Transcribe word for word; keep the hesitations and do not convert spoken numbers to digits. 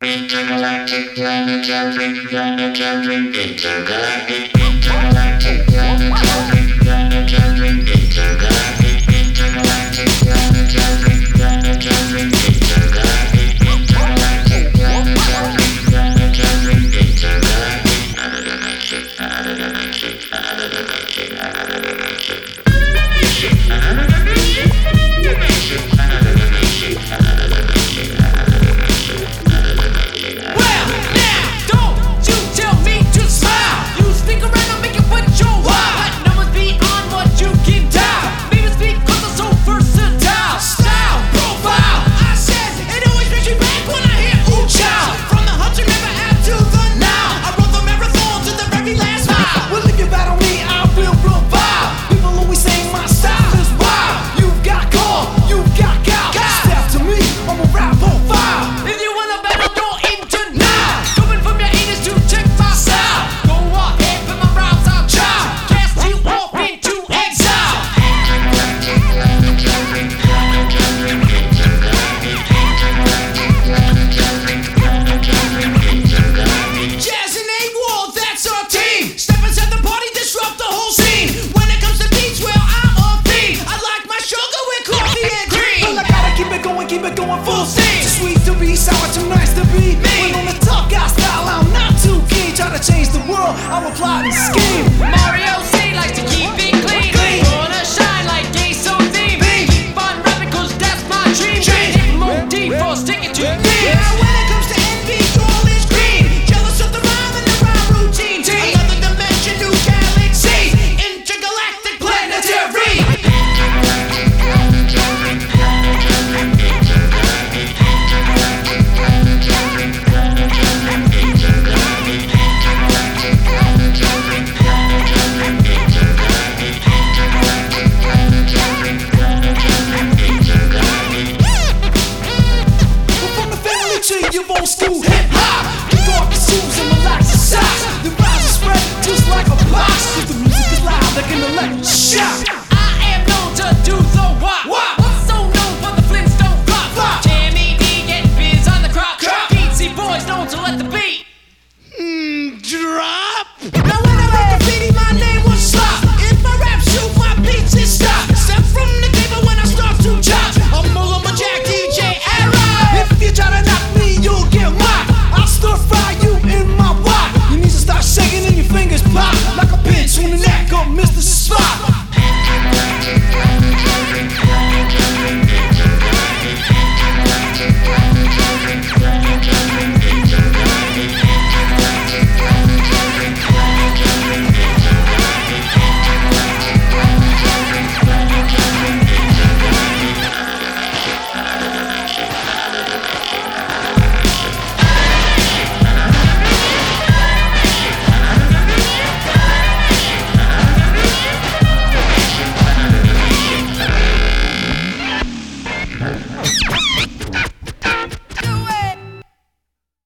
Intergalactic planetary, planetary, intergalactic, intergalactic, planetary, planetary, intergalactic, intergalactic, planetary, planetary, intergalactic, intergalactic, planetary, planetary, intergalactic, out of the matrix, out of the matrix, out of the matrix, out of the matrix. Out of the matrix, matrix, out of the matrix, out of the matrix, out of the matrix. Well, now, don't you tell me to smile. You speak around and make it what you want. Let numbers beyond what you can dial. Maybe speak cause I'm so versatile. Style, profile, I said, it always makes me back when I hear ooh child. From the hunter never out to the now. I run the marathon to the very last mile. Well, if you battle me, I will revive. People always say my style is wild. You've got call, you've got gal. Step to me, I'm a rap profile. If you wanna battle, you're in tonight. Coming from your anus to check my style. Go ahead, put my rhymes out, child. Cast you off into exile. Intergalactic, planetary, planetary, intergalactic, intergalactic, planetary, planetary, intergalactic. Jazz and A-Wall, that's our team. Step inside the party, disrupt the whole scene. When it comes to beats, well, I'm a fiend. I like my sugar with coffee and cream. Well, I gotta keep it going, keep it going full steam. steam. Too sweet to be sour, too nice to be Me. When on the top guy style, I'm not too keen. Try to change the world, I'm a plotting scheme. Mario C likes to keep it clean. Clean. Wanna shine like gay so theme. Theme. Keep on rapping cause that's my dream. Dream. Hit Motif for sticking to me. Now when it comes to envy, all is green. Jealous of the rhyme and the rhyme routine. Another dimension, new galaxy. Intergalactic planetary. Intergalactic, planetary, planetary, intergalactic, intergalactic, planetary, planetary, intergalactic, intergalactic, planetary, planetary, intergalactic, intergalactic, planetary, planetary, intergalactic. We're from the family tree of old school hip hop. You thought the shoes and relax the socks. The rhymes are spread just like a box. Cause the music is loud like an electric shock. I am known to do the what? What?